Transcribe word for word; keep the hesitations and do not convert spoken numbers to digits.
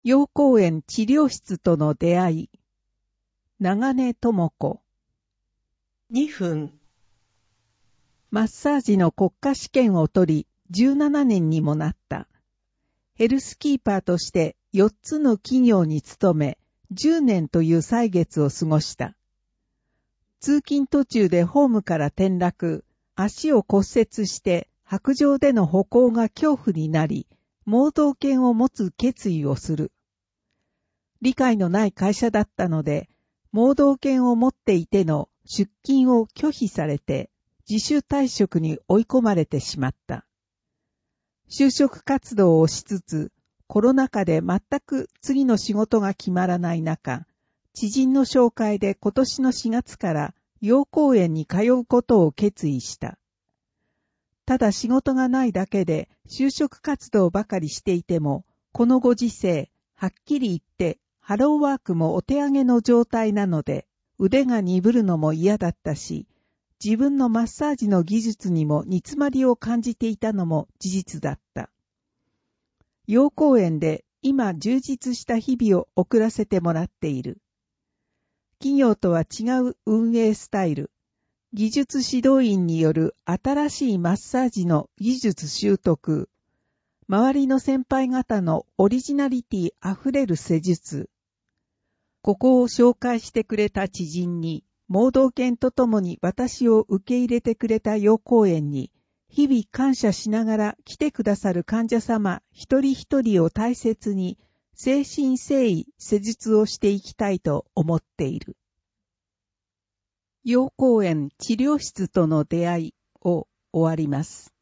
陽光園治療室との出会い。長根智子。 にふん。 マッサージの国家試験を取り、じゅうななねんにもなった。ヘルスキーパーとしてよっつの企業に勤め、じゅうねんという歳月を過ごした。通勤途中でホームから転落、足を骨折して白状での歩行が恐怖になり、盲導犬を持つ決意をする。理解のない会社だったので、盲導犬を持っていての出勤を拒否されて、自主退職に追い込まれてしまった。就職活動をしつつ、コロナ禍で全く次の仕事が決まらない中、知人の紹介で今年のしがつから陽光園に通うことを決意した。ただ仕事がないだけで就職活動ばかりしていても、このご時世、はっきり言ってハローワークもお手上げの状態なので、腕が鈍るのも嫌だったし、自分のマッサージの技術にも煮詰まりを感じていたのも事実だった。陽光園で今充実した日々を送らせてもらっている。企業とは違う運営スタイル。技術指導員による新しいマッサージの技術習得。周りの先輩方のオリジナリティあふれる施術。ここを紹介してくれた知人に、盲導犬とともに私を受け入れてくれた陽光園に、日々感謝しながら来てくださる患者様一人一人を大切に、誠心誠意施術をしていきたいと思っている。陽光園治療室との出会いを終わります。